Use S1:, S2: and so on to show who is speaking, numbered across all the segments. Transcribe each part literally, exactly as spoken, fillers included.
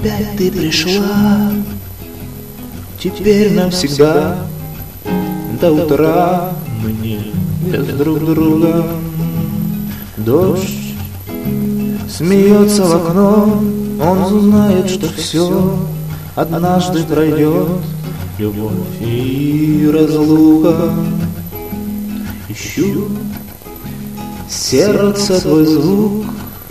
S1: опять ты пришла, теперь навсегда, до утра мне без друг друга. Дождь смеется в окно, он знает, что все однажды пройдет, любовь и разлука. Ищу сердце твой звук,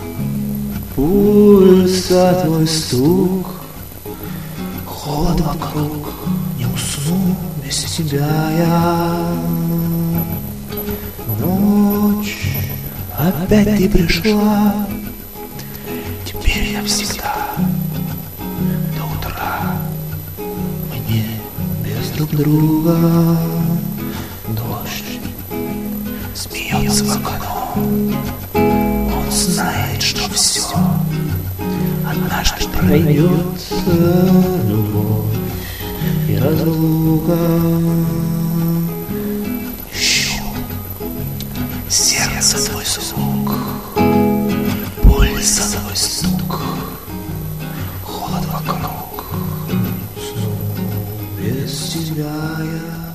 S1: пульса твой стук, холод вокруг, не усну без тебя я. Ночь, опять ты пришла, теперь навсегда, до утра мне без друг друга. Дождь смеется в окно, он знает, что все однажды пройдет, любовь и разлука. Ищу сердце твой звук, пульса твой стук, холод вокруг, без тебя я.